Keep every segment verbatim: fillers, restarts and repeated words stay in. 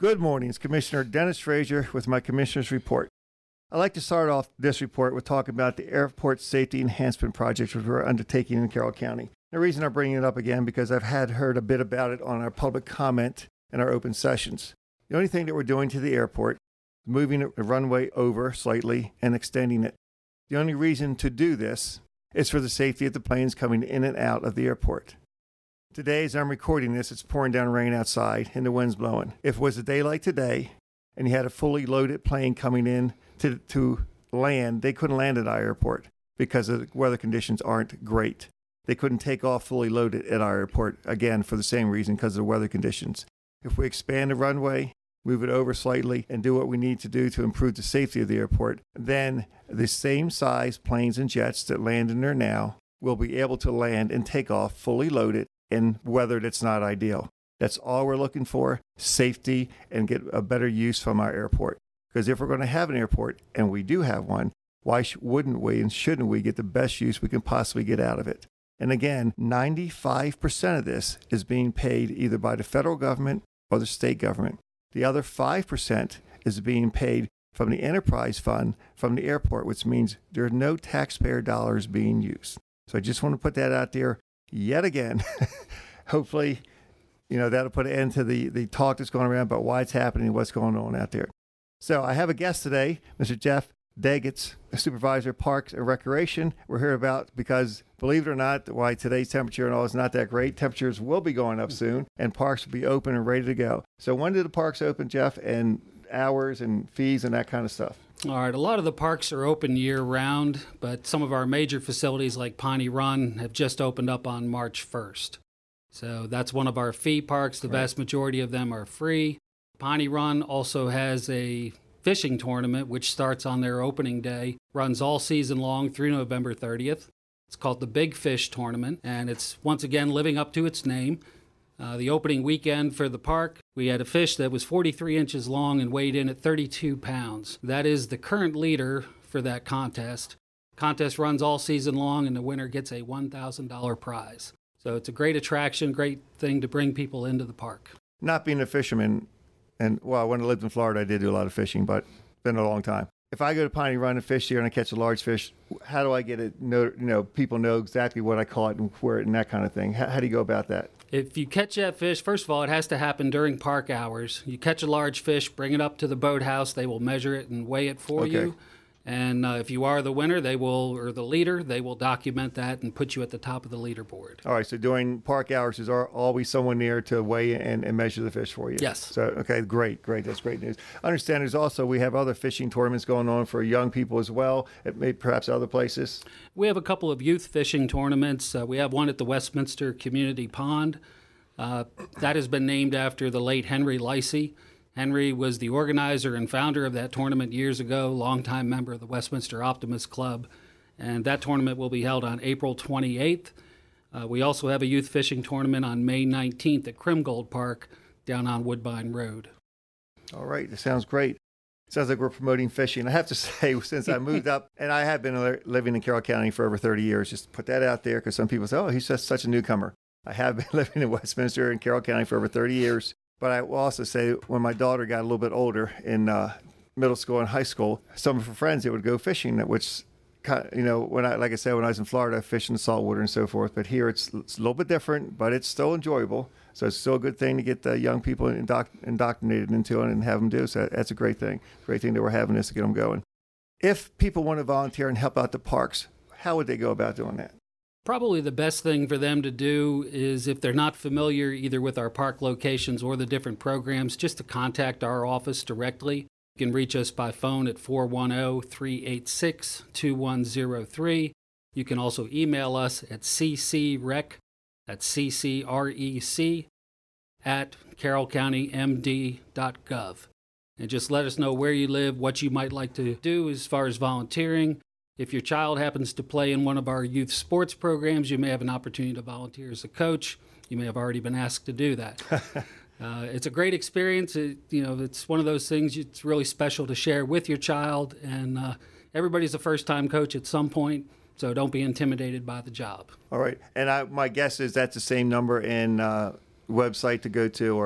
Good morning. It's Commissioner Dennis Frazier with my Commissioner's Report. I'd like to start off this report with talking about the Airport Safety Enhancement Project, which we're undertaking in Carroll County. The reason I'm bringing it up again, because I've had heard a bit about it on our public comment and our open sessions. The only thing that we're doing to the airport is moving the runway over slightly and extending it. The only reason to do this is for the safety of the planes coming in and out of the airport. Today, as I'm recording this, it's pouring down rain outside and the wind's blowing. If it was a day like today and you had a fully loaded plane coming in to, to land, they couldn't land at our airport because the weather conditions aren't great. They couldn't take off fully loaded at our airport, again, for the same reason, because of the weather conditions. If we expand the runway, move it over slightly, and do what we need to do to improve the safety of the airport, then the same size planes and jets that land in there now will be able to land and take off fully loaded in weather that's not ideal. That's all we're looking for, safety, and get a better use from our airport. Because if we're going to have an airport, and we do have one, why sh- wouldn't we and shouldn't we get the best use we can possibly get out of it? And again, ninety-five percent of this is being paid either by the federal government or the state government. The other five percent is being paid from the enterprise fund from the airport, which means there are no taxpayer dollars being used. So I just want to put that out there yet again. Hopefully, you know, that'll put an end to the, the talk that's going around about why it's happening and what's going on out there. So I have a guest today, Mister Jeff Daggett, Supervisor of Parks and Recreation. We're here about because, believe it or not, why today's temperature and all is not that great. Temperatures will be going up soon, and parks will be open and ready to go. So when do the parks open, Jeff, and hours and fees and that kind of stuff? All right, a lot of the parks are open year-round, but some of our major facilities like Piney Run have just opened up on March first. So that's one of our fee parks. The vast majority of them are free. Piney Run also has a fishing tournament, which starts on their opening day, runs all season long through November thirtieth. It's called the Big Fish Tournament, and it's once again living up to its name. Uh, the opening weekend for the park, we had a fish that was forty-three inches long and weighed in at thirty-two pounds. That is the current leader for that contest. Contest runs all season long, and the winner gets a one thousand dollars prize. So it's a great attraction, great thing to bring people into the park. Not being a fisherman, and well, when I lived in Florida, I did do a lot of fishing, but it's been a long time. If I go to Piney Run and fish here and I catch a large fish, how do I get it? Know, you know, people know exactly what I caught and where and that kind of thing. How, how do you go about that? If you catch that fish, first of all, it has to happen during park hours. You catch a large fish, bring it up to the boathouse. They will measure it and weigh it for okay. you. And uh, if you are the winner, they will, or the leader, they will document that and put you at the top of the leaderboard. All right, so during park hours, there's always someone there to weigh and, and measure the fish for you? Yes. So, okay, great, great. That's great news. I understand there's also, we have other fishing tournaments going on for young people as well, at maybe perhaps other places? We have a couple of youth fishing tournaments. Uh, we have one at the Westminster Community Pond. Uh, that has been named after the late Henry Lacey. Henry was the organizer and founder of that tournament years ago, longtime member of the Westminster Optimist Club, and that tournament will be held on April twenty-eighth. Uh, we also have a youth fishing tournament on May nineteenth at Crimgold Park down on Woodbine Road. All right, that sounds great. Sounds like we're promoting fishing. I have to say, since I moved up, and I have been living in Carroll County for over thirty years, just put that out there because some people say, oh, he's just such a newcomer. I have been living in Westminster and Carroll County for over thirty years. But I will also say when my daughter got a little bit older in uh, middle school and high school, some of her friends, they would go fishing, which, you know, when I, like I said, when I was in Florida, I fished in the saltwater and so forth. But here it's, it's a little bit different, but it's still enjoyable. So it's still a good thing to get the young people indoc- indoctrinated into it and have them do. So that's a great thing. Great thing that we're having this to get them going. If people want to volunteer and help out the parks, how would they go about doing that? Probably the best thing for them to do is, if they're not familiar either with our park locations or the different programs, just to contact our office directly. You can reach us by phone at four one zero, three eight six, two one zero three. You can also email us at ccrec, that's C C R E C, at carroll county m d dot gov. And just let us know where you live, what you might like to do as far as volunteering. If your child happens to play in one of our youth sports programs, you may have an opportunity to volunteer as a coach. You may have already been asked to do that. uh, it's a great experience. It, you know, it's one of those things it's really special to share with your child, and uh, everybody's a first-time coach at some point, so don't be intimidated by the job. All right. And I, my guess is that's the same number and uh, website to go to, or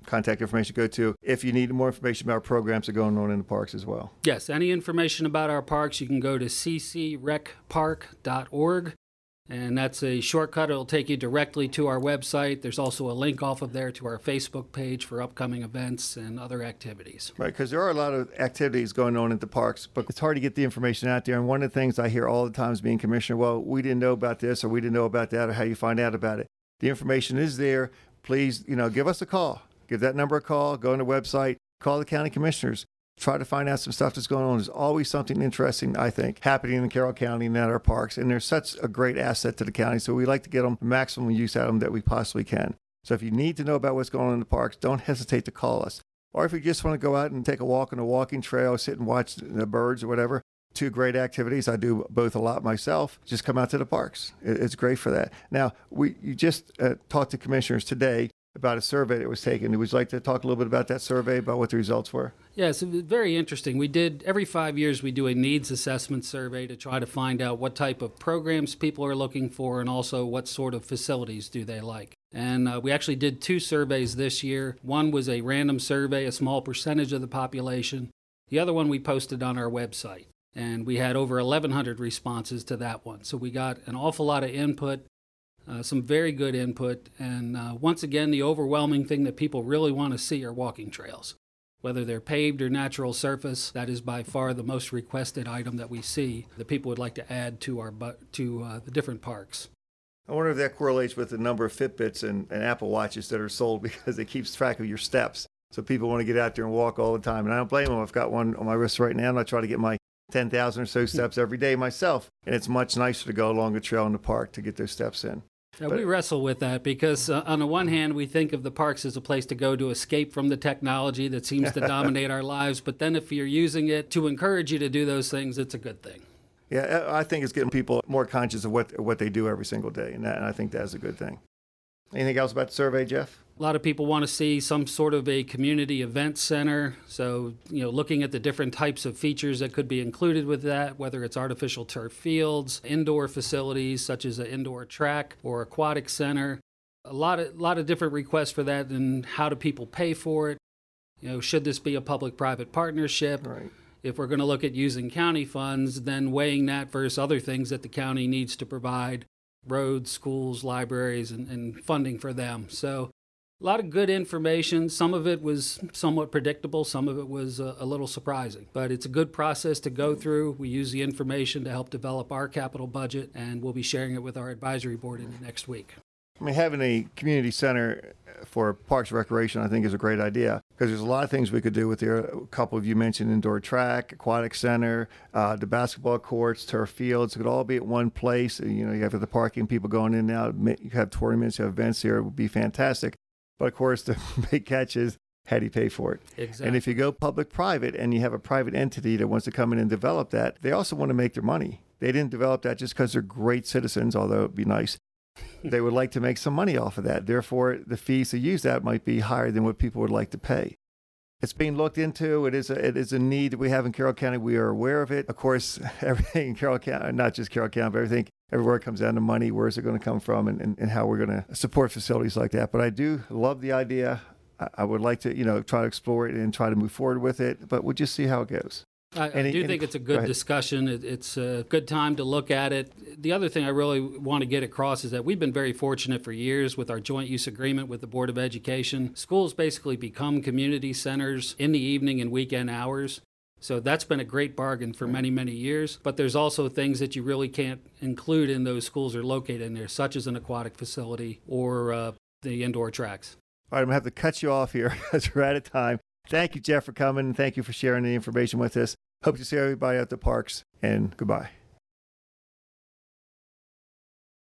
contact information to go to if you need more information about our programs that are going on in the parks as well. Yes, any information about our parks, you can go to c c rec park dot org. And that's a shortcut. It'll take you directly to our website. There's also a link off of there to our Facebook page for upcoming events and other activities. Right, because there are a lot of activities going on at the parks, but it's hard to get the information out there. And one of the things I hear all the time is being commissioner, well, we didn't know about this or we didn't know about that, or how you find out about it. The information is there. Please, you know, give us a call. Give that number a call. Go on the website. Call the county commissioners. Try to find out some stuff that's going on. There's always something interesting, I think, happening in Carroll County and at our parks. And they're such a great asset to the county. So we like to get them maximum use out of them that we possibly can. So if you need to know about what's going on in the parks, don't hesitate to call us. Or if you just want to go out and take a walk on a walking trail, sit and watch the birds or whatever, two great activities. I do both a lot myself. Just come out to the parks. It's great for that. Now, we you just uh, talked to commissioners today about a survey that was taken. Would you like to talk a little bit about that survey, about what the results were? Yes, it was very interesting. We did, every five years, we do a needs assessment survey to try to find out what type of programs people are looking for and also what sort of facilities do they like. And uh, we actually did two surveys this year. One was a random survey, a small percentage of the population. The other one we posted on our website. And we had over eleven hundred responses to that one. So we got an awful lot of input. Uh, some very good input, and uh, once again, the overwhelming thing that people really want to see are walking trails. Whether they're paved or natural surface, that is by far the most requested item that we see that people would like to add to our bu- to uh, the different parks. I wonder if that correlates with the number of Fitbits and, and Apple Watches that are sold, because it keeps track of your steps. So people want to get out there and walk all the time, and I don't blame them. I've got one on my wrist right now, and I try to get my ten thousand or so steps every day myself, and it's much nicer to go along a trail in the park to get those steps in. Yeah, we wrestle with that because uh, on the one hand, we think of the parks as a place to go to escape from the technology that seems to dominate our lives. But then if you're using it to encourage you to do those things, it's a good thing. Yeah, I think it's getting people more conscious of what what they do every single day, and, that, and I think that's a good thing. Anything else about the survey, Jeff? A lot of people want to see some sort of a community event center. So, you know, looking at the different types of features that could be included with that, whether it's artificial turf fields, indoor facilities such as an indoor track or aquatic center. A lot of lot of different requests for that, and how do people pay for it? You know, should this be a public-private partnership? Right. If we're going to look at using county funds, then weighing that versus other things that the county needs to provide, roads, schools, libraries, and, and funding for them. So a lot of good information. Some of it was somewhat predictable. Some of it was a, a little surprising. But it's a good process to go through. We use the information to help develop our capital budget, and we'll be sharing it with our advisory board in the next week. I mean, having a community center for Parks and Recreation, I think, is a great idea, because there's a lot of things we could do with there. A couple of you mentioned indoor track, aquatic center, uh, the basketball courts, turf fields. It could all be at one place. You know, you have the parking, people going in and out. You have tournaments, you have events here. It would be fantastic. But of course, the big catch is, how do you pay for it? Exactly. And if you go public-private and you have a private entity that wants to come in and develop that, they also want to make their money. They didn't develop that just because they're great citizens, although it'd be nice. They would like to make some money off of that. Therefore, the fees to use that might be higher than what people would like to pay. It's being looked into. It is a, it is a need that we have in Carroll County. We are aware of it. Of course, everything in Carroll County, not just Carroll County, but everything, everywhere comes down to money. Where is it going to come from, and, and, and how we're going to support facilities like that. But I do love the idea. I, I would like to, you know, try to explore it and try to move forward with it, but we'll just see how it goes. I, Any, I do any, think it's a good go discussion. It, it's a good time to look at it. The other thing I really want to get across is that we've been very fortunate for years with our joint use agreement with the Board of Education. Schools basically become community centers in the evening and weekend hours. So that's been a great bargain for many, many years. But there's also things that you really can't include in those schools are located in there, such as an aquatic facility or uh, the indoor tracks. All right, I'm going to have to cut you off here because we're out of time. Thank you, Jeff, for coming. Thank you for sharing the information with us. Hope to see everybody at the parks, and goodbye.